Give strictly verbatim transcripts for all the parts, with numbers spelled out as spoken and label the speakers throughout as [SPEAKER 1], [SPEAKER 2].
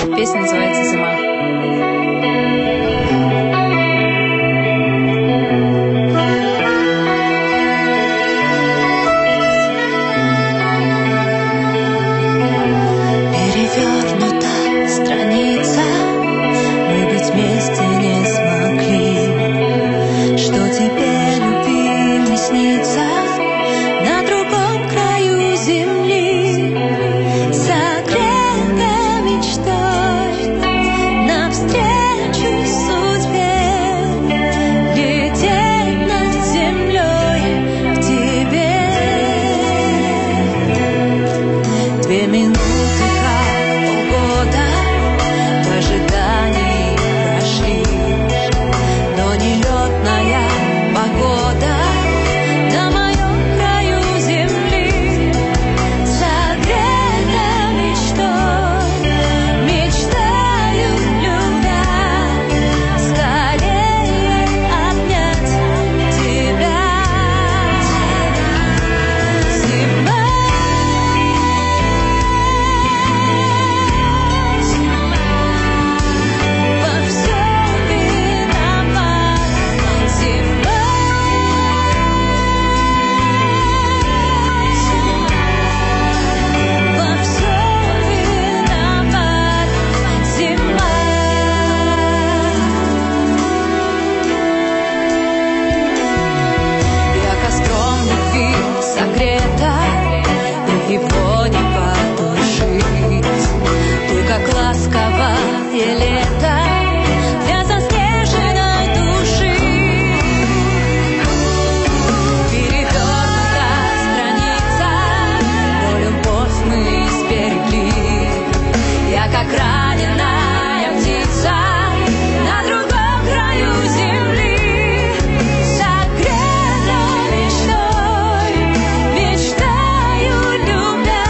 [SPEAKER 1] Песня называется «Зима».
[SPEAKER 2] Две минуты, как полгода в ожидании прошли, но нелетная погода на моем краю земли согрета мечтой, мечтаю любя, скорее обнять тебя. Зима. Его не потушить, ты как ласковое лето для заснеженной души. Перевернута страница, но любовь мы сберегли. Я как раненая птица на другом краю земли, согрета мечтой, мечтаю любя,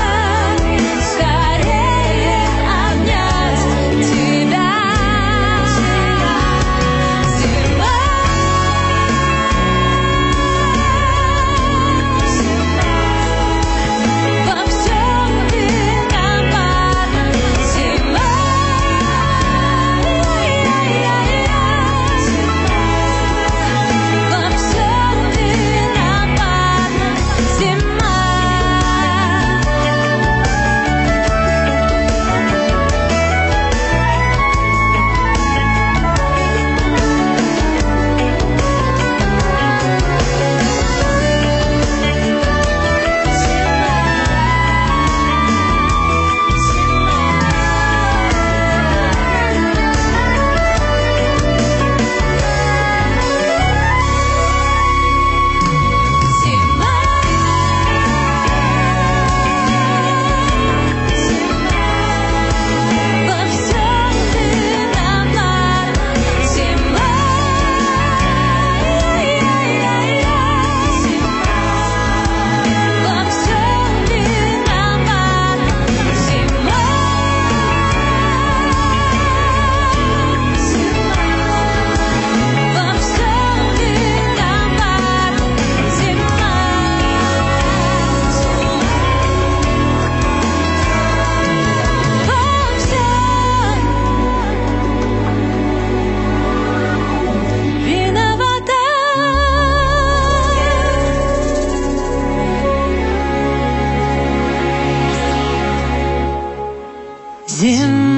[SPEAKER 2] скорее обнять тебя. Зима. Во всем виновата зима. Во всем виновата зима. Зима.